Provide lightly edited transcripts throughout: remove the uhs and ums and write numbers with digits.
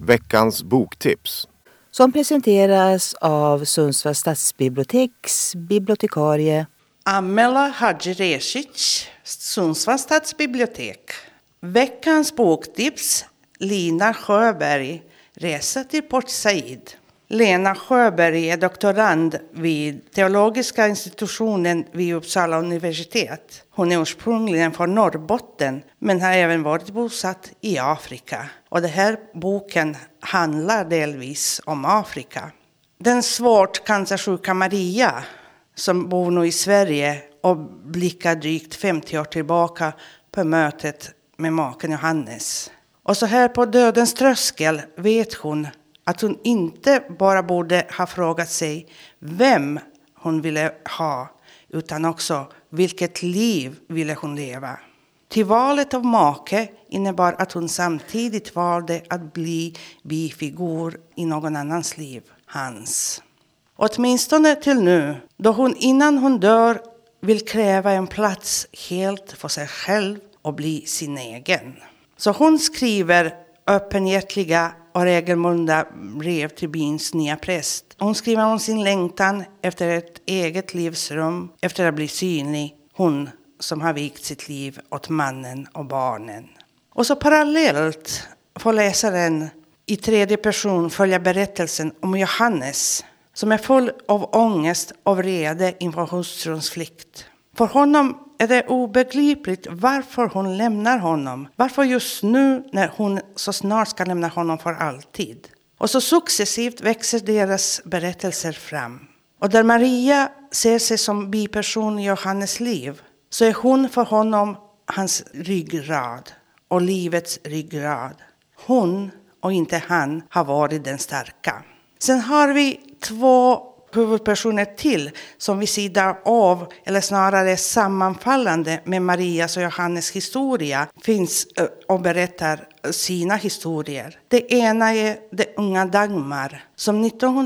Veckans boktips. Som presenteras av Sundsvalls stadsbiblioteks bibliotekarie Amela Hadji-Resic, Sundsvalls stadsbibliotek. Veckans boktips, Lina Sjöberg, Resa till Port Said. Lena Sjöberg är doktorand vid teologiska institutionen vid Uppsala universitet. Hon är ursprungligen från Norrbotten men har även varit bosatt i Afrika. Och den här boken handlar delvis om Afrika. Den svårt cancersjuka Maria som bor nu i Sverige och blickar drygt 50 år tillbaka på mötet med maken Johannes. Och så här på dödens tröskel vet hon att hon inte bara borde ha frågat sig vem hon ville ha, utan också vilket liv ville hon leva. Till valet av make innebar att hon samtidigt valde att bli bifigur i någon annans liv, hans. Åtminstone till nu, då hon innan hon dör vill kräva en plats helt för sig själv och bli sin egen. Så hon skriver öppenhjärtliga och regelbundna brev till byns nya präst. Hon skriver om sin längtan efter ett eget livsrum, efter att bli synlig. Hon som har vikt sitt liv åt mannen och barnen. Och så parallellt får läsaren i tredje person följa berättelsen om Johannes som är full av ångest och vrede inför hustruns flykt. För honom är det obegripligt varför hon lämnar honom. Varför just nu när hon så snart ska lämna honom för alltid. Och så successivt växer deras berättelser fram. Och där Maria ser sig som biperson i Johannes liv så är hon för honom hans ryggrad och livets ryggrad. Hon och inte han har varit den starka. Sen har vi två huvudpersoner till som vid sidan av, eller snarare sammanfallande med Marias och Johannes historia, finns och berättar sina historier. Det ena är det unga Dagmar som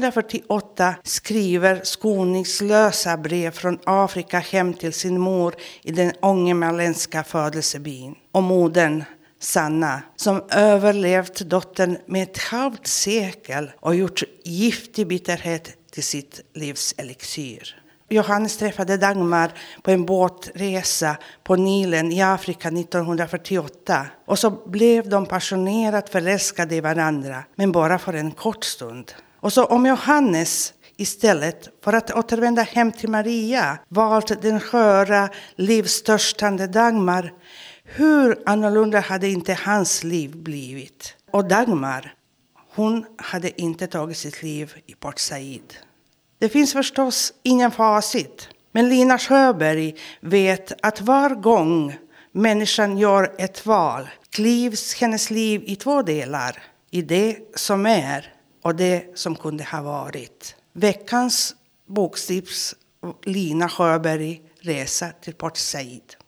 1948 skriver skoningslösa brev från Afrika hem till sin mor i den ångermanländska födelsebyn. Och modern Sanna som överlevt dottern med ett halvt sekel och gjort giftig bitterhet till sitt livs elixir. Johannes träffade Dagmar på en båtresa på Nilen i Afrika 1948 och så blev de passionerat förälskade i varandra, men bara för en kort stund. Och så om Johannes istället för att återvända hem till Maria valt den sköra, livstörstande Dagmar, hur annorlunda hade inte hans liv blivit? Och Dagmar, hon hade inte tagit sitt liv i Port Said. Det finns förstås ingen facit. Men Lina Sjöberg vet att var gång människan gör ett val klivs hennes liv i två delar. I det som är och det som kunde ha varit. Veckans boktips, Lina Sjöberg, Resa till Port Said.